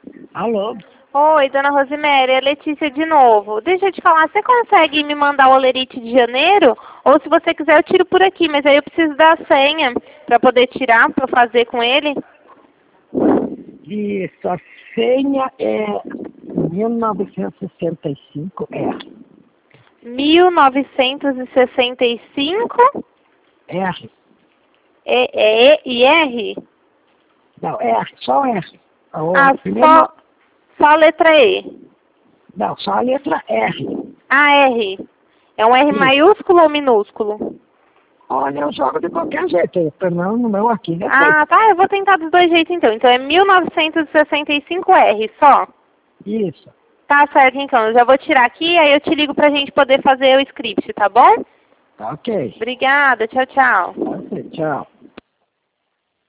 Alô? Oi, dona Rosemary, é Letícia de novo. Deixa eu te falar, você consegue me mandar o olerite de janeiro? Ou se você quiser eu tiro por aqui, mas aí eu preciso da senha para poder tirar, para fazer com ele. Isso, a senha é 1965R. 1965 R. E R? Não, R, só R. Só a letra E. Não, só a letra R. Ah, R. É um R Isso. maiúsculo ou minúsculo? Olha, eu jogo de qualquer jeito, pelo no meu aqui, né? Ah, tá, eu vou tentar dos dois jeitos então. Então é 1965R só? Isso. Tá certo então, eu já vou tirar aqui, aí eu te ligo pra gente poder fazer o script, tá bom? Tá ok. Obrigada, tchau, tchau. Ok, tchau.